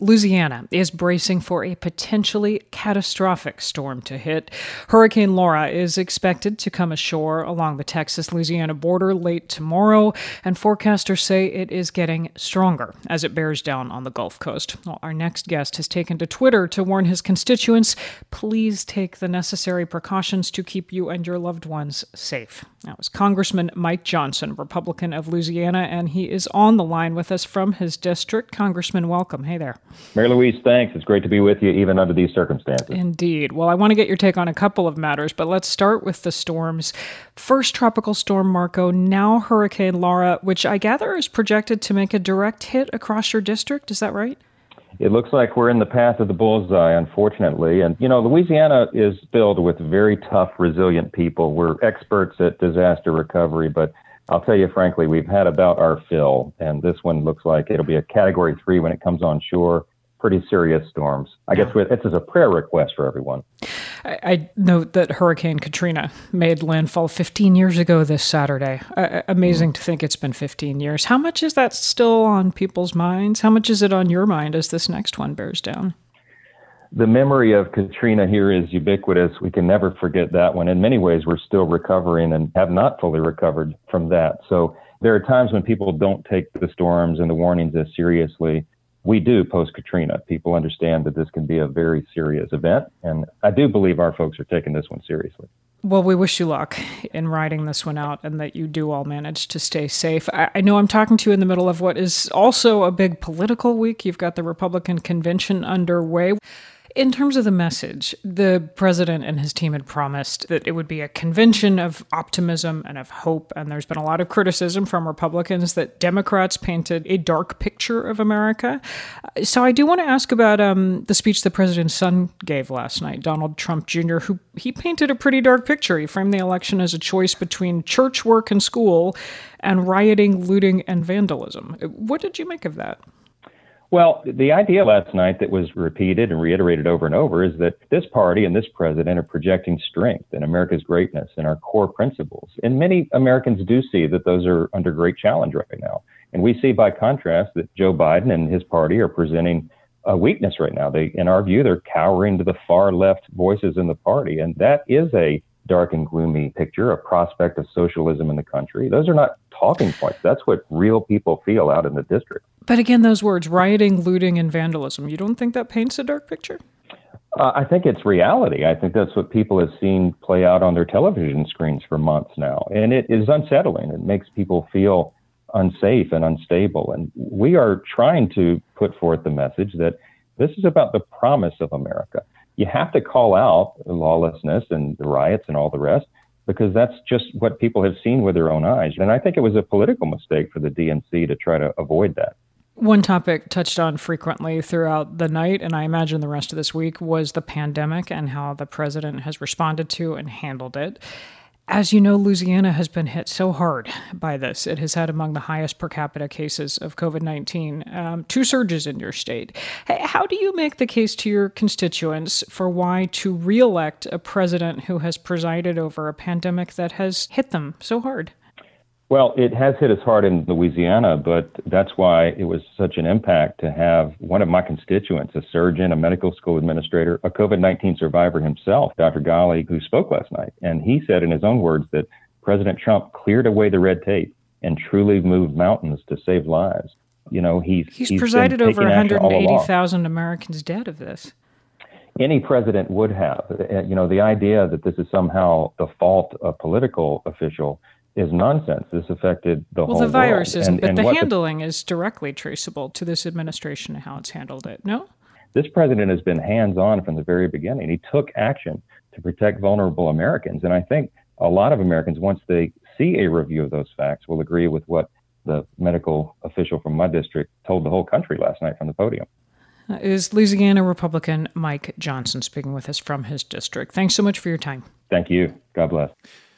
Louisiana is bracing for a potentially catastrophic storm to hit. Hurricane Laura is expected to come ashore along the Texas-Louisiana border late tomorrow, and forecasters say it is getting stronger as it bears down on the Gulf Coast. Well, our next guest has taken to Twitter to warn his constituents, please take the necessary precautions to keep you and your loved ones safe. That was Congressman Mike Johnson, Republican of Louisiana, and he is on the line with us from his district. Congressman, welcome. Hey there. Mary Louise, thanks. It's great to be with you, even under these circumstances. Indeed. Well, I want to get your take on a couple of matters, but let's start with the storms. First, Tropical Storm Marco, now Hurricane Laura, which I gather is projected to make a direct hit across your district. Is that right? It looks like we're in the path of the bullseye, unfortunately. And, Louisiana is filled with very tough, resilient people. We're experts at disaster recovery, but I'll tell you frankly, we've had about our fill. And this one looks like it'll be a Category 3 when it comes on shore. Pretty serious storms. I guess it's as a prayer request for everyone. I note that Hurricane Katrina made landfall 15 years ago this Saturday. Amazing to think it's been 15 years. How much is that still on people's minds? How much is it on your mind as this next one bears down? The memory of Katrina here is ubiquitous. We can never forget that one. In many ways, we're still recovering and have not fully recovered from that. So there are times when people don't take the storms and the warnings as seriously. We do post-Katrina. People understand that this can be a very serious event, and I do believe our folks are taking this one seriously. Well, we wish you luck in riding this one out and that you do all manage to stay safe. I know I'm talking to you in the middle of what is also a big political week. You've got the Republican convention underway. In terms of the message, the president and his team had promised that it would be a convention of optimism and of hope, and there's been a lot of criticism from Republicans that Democrats painted a dark picture of America. So I do want to ask about the speech the president's son gave last night, Donald Trump Jr., who he painted a pretty dark picture. He framed the election as a choice between church, work, and school, and rioting, looting, and vandalism. What did you make of that? Well, the idea last night that was repeated and reiterated over and over is that this party and this president are projecting strength and America's greatness and our core principles. And many Americans do see that those are under great challenge right now. And we see, by contrast, that Joe Biden and his party are presenting a weakness right now. In our view, they're cowering to the far left voices in the party. And that is a dark and gloomy picture, a prospect of socialism in the country. Those are not talking points. That's what real people feel out in the district. But again, those words, rioting, looting, and vandalism, you don't think that paints a dark picture? I think it's reality. I think that's what people have seen play out on their television screens for months now. And it is unsettling. It makes people feel unsafe and unstable. And we are trying to put forth the message that this is about the promise of America. You have to call out the lawlessness and the riots and all the rest, because that's just what people have seen with their own eyes. And I think it was a political mistake for the DNC to try to avoid that. One topic touched on frequently throughout the night, and I imagine the rest of this week, was the pandemic and how the president has responded to and handled it. As you know, Louisiana has been hit so hard by this. It has had among the highest per capita cases of COVID-19, 2 surges in your state. How do you make the case to your constituents for why to reelect a president who has presided over a pandemic that has hit them so hard? Well, it has hit us hard in Louisiana, but that's why it was such an impact to have one of my constituents, a surgeon, a medical school administrator, a COVID-19 survivor himself, Dr. Ghali, who spoke last night. And he said in his own words that President Trump cleared away the red tape and truly moved mountains to save lives. He's presided over 180,000 Americans dead of this. Any president would have. The idea that this is somehow the fault of a political official is nonsense. This affected the whole world. Well, the virus isn't, but the handling is directly traceable to this administration and how it's handled it, no? This president has been hands-on from the very beginning. He took action to protect vulnerable Americans. And I think a lot of Americans, once they see a review of those facts, will agree with what the medical official from my district told the whole country last night from the podium. Is Louisiana Republican Mike Johnson speaking with us from his district. Thanks so much for your time. Thank you. God bless.